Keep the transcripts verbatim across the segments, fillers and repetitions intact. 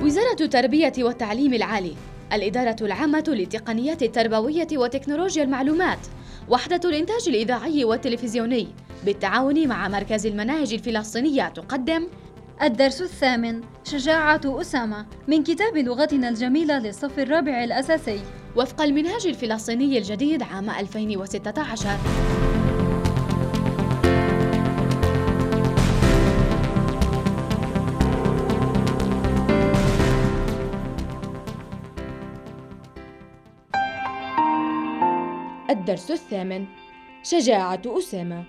وزارة التربية والتعليم العالي، الإدارة العامة للتقنيات التربوية وتكنولوجيا المعلومات، وحدة الإنتاج الإذاعي والتلفزيوني بالتعاون مع مركز المناهج الفلسطينية تقدم الدرس الثامن: شجاعة أسامة، من كتاب لغتنا الجميلة للصف الرابع الأساسي، وفق المنهاج الفلسطيني الجديد عام ألفين وستة عشر. الدرس الثامن: شجاعة أسامة.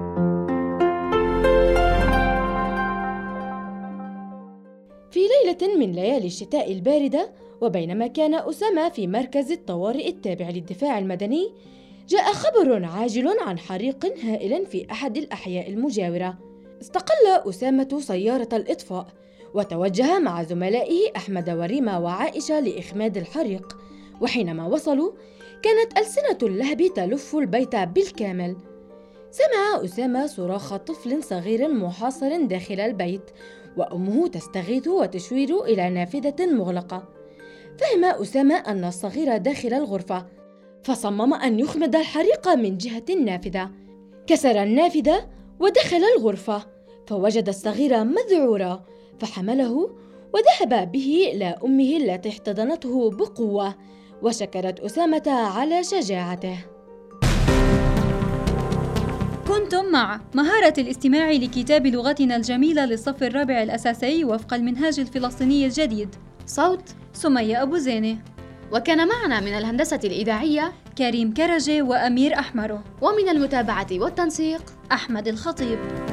في ليلة من ليالي الشتاء الباردة، وبينما كان أسامة في مركز الطوارئ التابع للدفاع المدني، جاء خبر عاجل عن حريق هائل في أحد الأحياء المجاورة. استقل أسامة سيارة الإطفاء وتوجه مع زملائه أحمد وريما وعائشة لإخماد الحريق، وحينما وصلوا كانت ألسنة اللهب تلف البيت بالكامل. سمع أسامة صراخ طفل صغير محاصر داخل البيت، وأمه تستغيث وتشير إلى نافذة مغلقة. فهم أسامة أن الصغير داخل الغرفة، فصمم أن يخمد الحريق من جهة النافذة. كسر النافذة ودخل الغرفة، فوجد الصغير مذعورا، فحمله وذهب به إلى أمه التي احتضنته بقوة، وشكرت أسامة على شجاعته. كنتم مع مهارة الاستماع لكتاب لغتنا الجميلة للصف الرابع الأساسي وفق المنهاج الفلسطيني الجديد. صوت سمية أبو زينة، وكان معنا من الهندسة الإذاعية كريم كرجة وأمير أحمر، ومن المتابعة والتنسيق أحمد الخطيب.